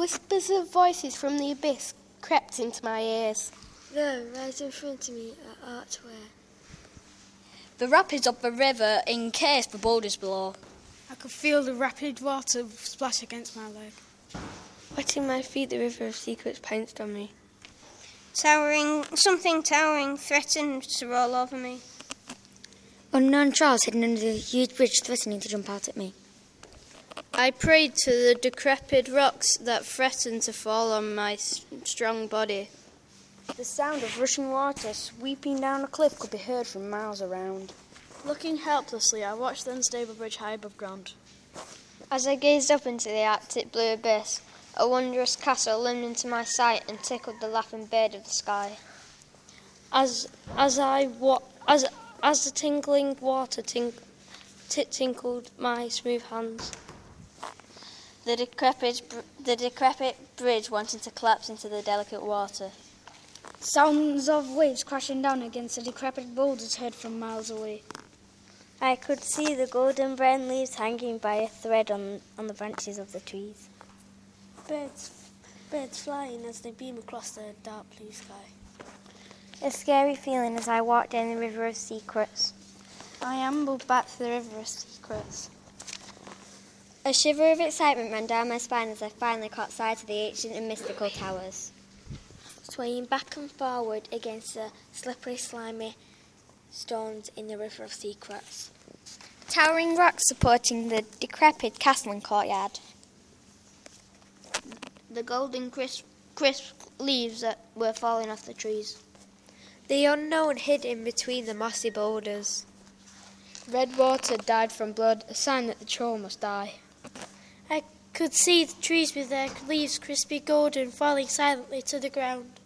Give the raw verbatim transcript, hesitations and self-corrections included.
Whispers of voices from the abyss crept into my ears. There, right in front of me, at Archway. The rapids of the river encased the boulders below. I could feel the rapid water splash against my leg. Wetting my feet, the river of secrets pounced on me. Towering, something towering threatened to roll over me. Unknown trolls hidden under the huge bridge threatening to jump out at me. I prayed to the decrepit rocks that threatened to fall on my strong body. The sound of rushing water sweeping down a cliff could be heard from miles around. Looking helplessly, I watched the unstable bridge high above ground. As I gazed up into the Arctic blue abyss, a wondrous castle loomed into my sight and tickled the laughing bird of the sky. As as I wa- as as the tinkling water tink- t- tinkled my smooth hands, The decrepit, br- the decrepit bridge wanted to collapse into the delicate water. Sounds of waves crashing down against the decrepit boulders heard from miles away. I could see the golden brown leaves hanging by a thread on, on the branches of the trees. birds, birds flying as they beam across the dark blue sky. A scary feeling as I walked down the river of secrets. I ambled back to the river of secrets. A shiver of excitement ran down my spine as I finally caught sight of the ancient and mystical towers, swaying back and forward against the slippery, slimy stones in the river of secrets. Towering rocks supporting the decrepit castle and courtyard. The golden crisp, crisp leaves that were falling off the trees. The unknown hid in between the mossy boulders. Red water dyed from blood, a sign that the troll must die. I could see the trees with their leaves crispy golden falling silently to the ground.